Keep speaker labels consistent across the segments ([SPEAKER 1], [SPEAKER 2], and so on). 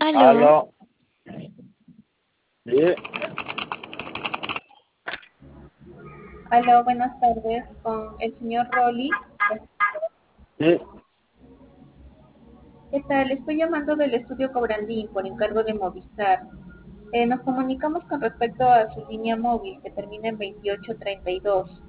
[SPEAKER 1] Aló.
[SPEAKER 2] Aló. Sí,
[SPEAKER 1] Aló, buenas tardes, con el señor Rolly.
[SPEAKER 2] sí.
[SPEAKER 1] ¿Qué tal? Estoy llamando del estudio Cobrandín por encargo de Movistar. Nos comunicamos con respecto a su línea móvil que termina en 2832.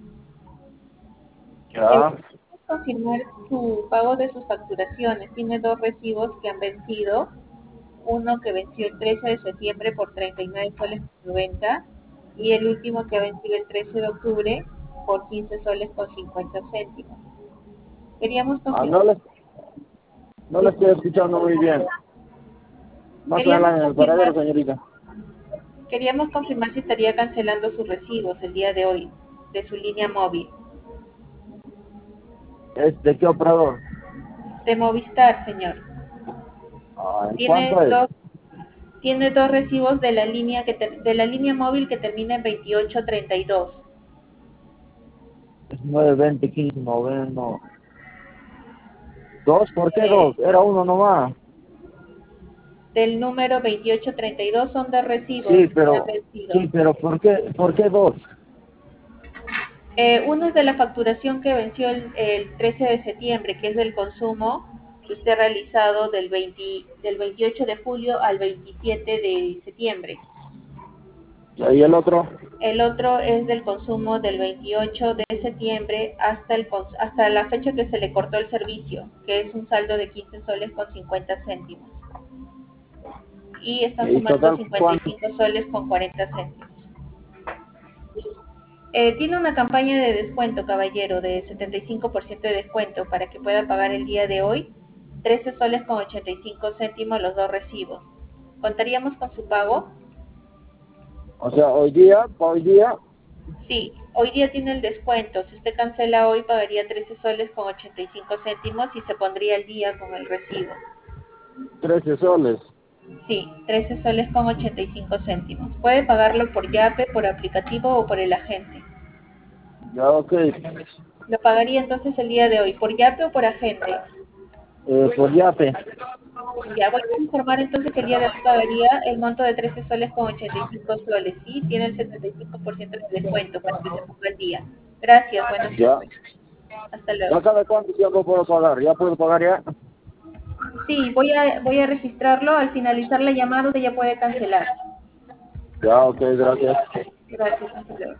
[SPEAKER 2] Ya.
[SPEAKER 1] ¿Puedes confirmar su pago de sus facturaciones? Tiene dos recibos que han vencido. Uno que venció el 13 de septiembre por 39 soles con 90 y el último que ha vencido el 13 de octubre por 15 soles con 50 céntimos. Queríamos
[SPEAKER 2] Ah,
[SPEAKER 1] confirmar.
[SPEAKER 2] no le estoy escuchando muy bien. Más
[SPEAKER 1] Queríamos
[SPEAKER 2] adelante en el
[SPEAKER 1] confirmar,
[SPEAKER 2] paradero, señorita.
[SPEAKER 1] queríamos confirmar si estaría cancelando sus recibos el día de hoy de su línea móvil.
[SPEAKER 2] ¿De qué operador?
[SPEAKER 1] De Movistar, señor.
[SPEAKER 2] Ah, ¿en
[SPEAKER 1] Tiene
[SPEAKER 2] cuánto es?
[SPEAKER 1] dos, tiene dos recibos de la línea de la línea móvil que termina en 2832.
[SPEAKER 2] Es 9, 20, 15, 9, no. ¿Dos? ¿Por qué
[SPEAKER 1] Eh,
[SPEAKER 2] dos? Era uno nomás.
[SPEAKER 1] del número 2832 son dos recibos
[SPEAKER 2] Sí,
[SPEAKER 1] que han
[SPEAKER 2] pero,
[SPEAKER 1] vencido.
[SPEAKER 2] sí, pero ¿por qué dos?
[SPEAKER 1] Uno es de la facturación que venció el 13 de septiembre, que es del consumo que usted ha realizado del 28 de julio al 27 de septiembre.
[SPEAKER 2] ¿Y el otro?
[SPEAKER 1] El otro es del consumo del 28 de septiembre hasta la fecha que se le cortó el servicio, que es un saldo de 15 soles con 50 céntimos. Y están
[SPEAKER 2] ¿Y
[SPEAKER 1] sumando
[SPEAKER 2] total cuánto?
[SPEAKER 1] 55 soles con 40 céntimos. Tiene una campaña de descuento, caballero, de 75% de descuento para que pueda pagar el día de hoy 13 soles con 85 céntimos los dos recibos. ¿Contaríamos con su pago?
[SPEAKER 2] O sea, hoy día,
[SPEAKER 1] Sí, hoy día tiene el descuento. Si usted cancela hoy, pagaría 13 soles con 85 céntimos y se pondría al día con el recibo.
[SPEAKER 2] 13 soles.
[SPEAKER 1] Sí, 13 soles con 85 céntimos. Puede pagarlo por Yape, por aplicativo o por el agente.
[SPEAKER 2] Ya, ok.
[SPEAKER 1] Lo pagaría entonces el día de hoy, por Yape o por agente.
[SPEAKER 2] Por Yape.
[SPEAKER 1] Ya voy a informar entonces que el día de hoy pagaría el monto de 13 soles con 85 soles. Sí, tiene el 75% de descuento para que se ponga al día. Gracias, buena
[SPEAKER 2] Ya.
[SPEAKER 1] suerte. Hasta luego.
[SPEAKER 2] ¿Ya cada cuánto tiempo puedo pagar? ¿Ya puedo pagar ya?
[SPEAKER 1] Sí, voy a registrarlo. Al finalizar la llamada usted ya puede cancelar.
[SPEAKER 2] Ya, ok, gracias.
[SPEAKER 1] Gracias, hasta luego.